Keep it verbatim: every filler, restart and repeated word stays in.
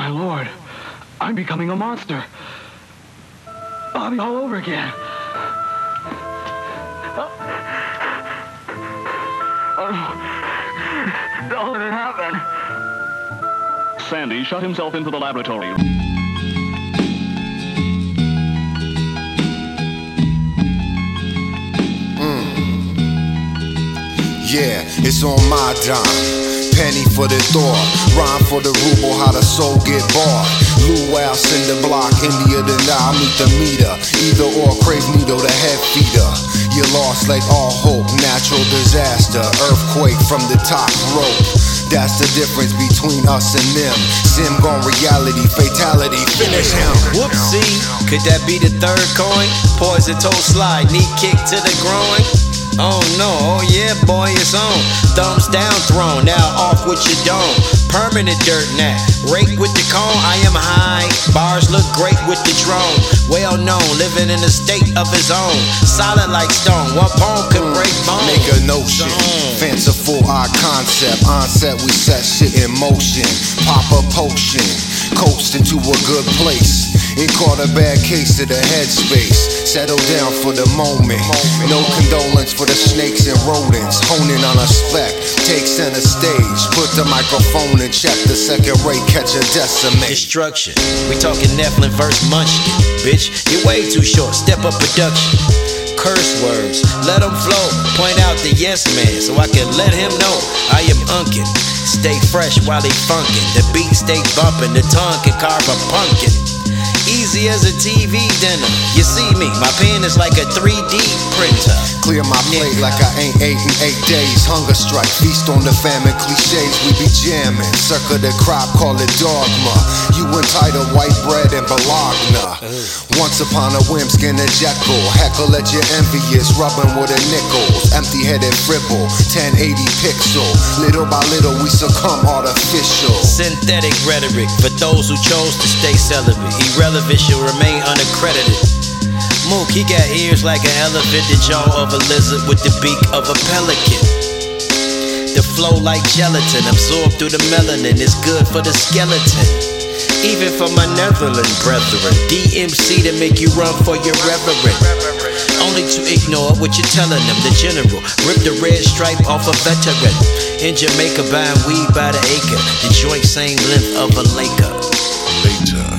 my lord. I'm becoming a monster. Bobby all over again. Oh, oh, how did it happen? Sandy shut himself into the laboratory. Mm. Yeah, it's on my dime. Penny for the thought, rhyme for the ruble, how the soul get bought. Luau, cinder block, India to now meet the meter. Either or, crave needle, the head feeder. You lost like all hope, natural disaster. Earthquake from the top rope. That's the difference between us and them. Sim gone reality, fatality, finish him. Whoopsie, could that be the third coin? Poison toe slide, knee kick to the groin. Oh no, oh yeah boy, it's on. Thumbs down thrown, now off with your dome. Permanent dirt nap, rake with the cone. I am high, bars look great with the drone. Well known, living in a state of his own. Solid like stone, one poem can break bones. Make a notion, fanciful our concept. Onset, we set shit in motion. Pop a potion, coast into a good place. And caught a bad case to the headspace. Settle down for the moment. No condolence for the snakes and rodents. Honing on a spec, take center stage. Put the microphone and check the second rate, catch a decimate. Destruction, we talking Nephilim verse Munchkin. Bitch, you're way too short, step up production. Curse words, let them flow. Point out the yes man so I can let him know I am unkin. Stay fresh while they funkin'. The beat stay bumpin', the tongue can carve a pumpkin. Easy as a T V dinner. You see me, my pen is like a three D printer. Clear my plate like I ain't ate in eight days. Hunger strike, feast on the famine cliches. We be jamming, circle the crop, call it dogma. You entitled white bread and Bologna. Once upon a whim, skin a jekyll. Heckle at your envious, rubbing with a nickel. Empty-headed fribble, ten eighty pixel. Little by little we succumb artificial. Synthetic rhetoric for those who chose to stay celibate. Irrelevant shall remain unaccredited. Mook, he got ears like an elephant, the jaw of a lizard with the beak of a pelican. The flow like gelatin, absorbed through the melanin, is good for the skeleton. Even for my Netherland brethren, D M C to make you run for your reverend. Only to ignore what you're telling them. The general rip the red stripe off a veteran. In Jamaica buying weed by the acre, the joint same length of a Laker. Later.